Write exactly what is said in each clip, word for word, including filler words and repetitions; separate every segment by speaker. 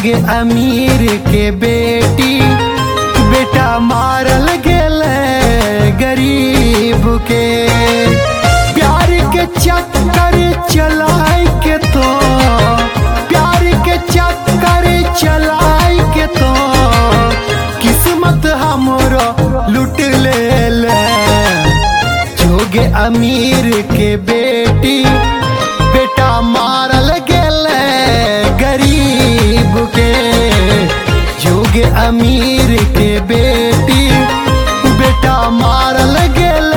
Speaker 1: जोग अमीर के बेटी बेटा मारल गेल गरीब के। प्यार के चक्कर चलाए के तो प्यार के चक्कर चलाए के तो किस्मत हमरो लुट ले। जोग अमीर के बेटी बेटा मारल गेल गरीब के। जोग अमीर के बेटी बेटा मारल गेल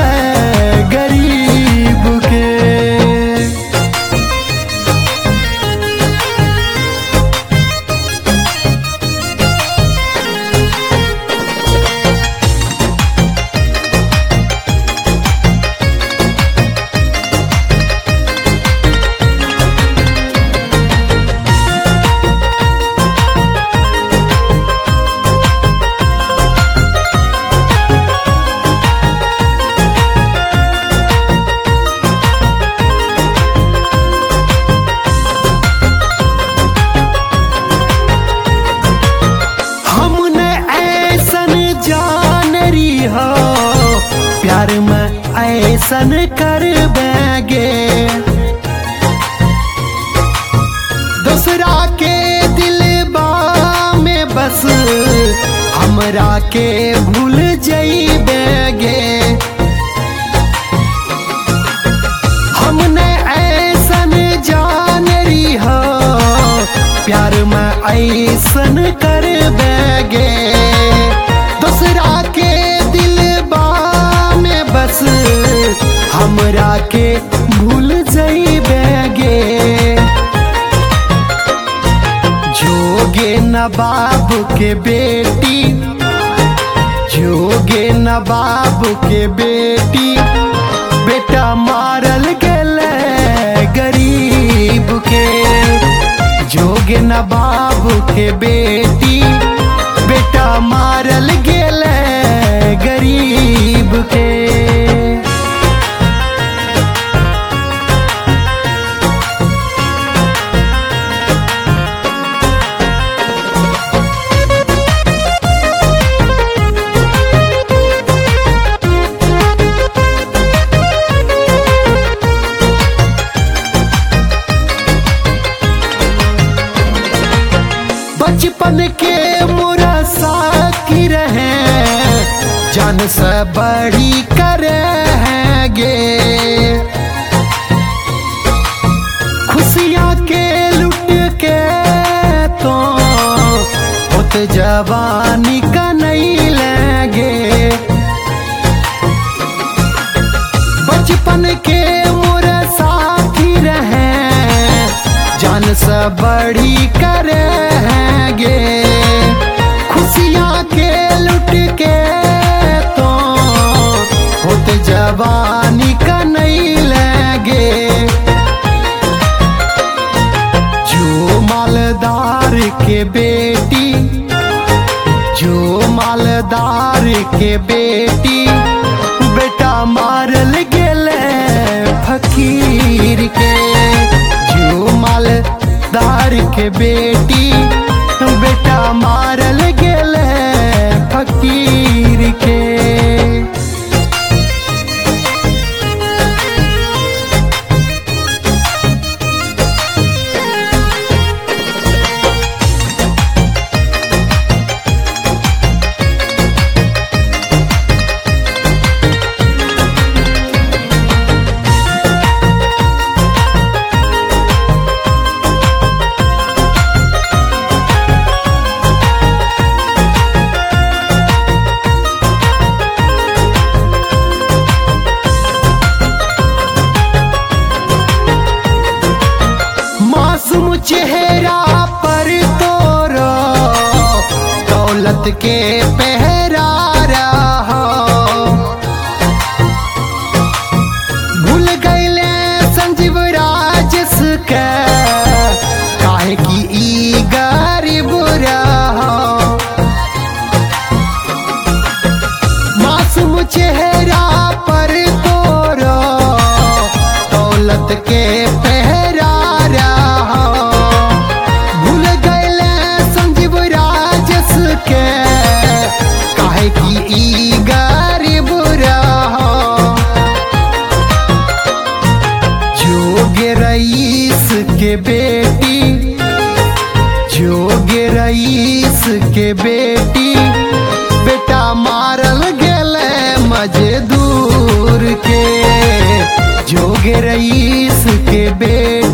Speaker 1: गरीब के। प्यार में ऐसन कर बैगे दूसरा के दिल बा में बस हमरा के भूल जइबेगे। हमने ऐसन जान रही हो प्यार में ऐसन कर बैगे दूसरा के दिल बा में बस हमरा के भूल जइबेगे। जोगे नवाब के बेटी जोगे नवाब के बेटी बेटा मारल गेल गरीब के। जोगे नवाब के बेटी बेटा मारल गेल गरीब के। बचपन के मोरा साथी रहे जान से बड़ी करे हैं गे। खुशियाँ के लुट के तो उत जवानी का नहीं लेंगे। बचपन के मोरा साथी रहे जान से बड़ी करे हैं गे। खुशियाँ के लुट के तो होत जवानी का नहीं लगे। जो मालदार के बेटी जो मालदार के बेटी बेटा मारल गेल फकीर के। जो मालदार के बेटी बेटा मारल गेल फकीर के। चेहरा पर तोरो दौलत के पहरा रहा। भूल गईले संजीव राजस के काहे की ई गरीब रहा। मासूम चेहरा पर तोरो दौलत के पहरा रहा। भूल गईले के बेटी, जोगे रईस के बेटी, बेटा मारल गेले मजदूर के। जोगे रईस के बेटी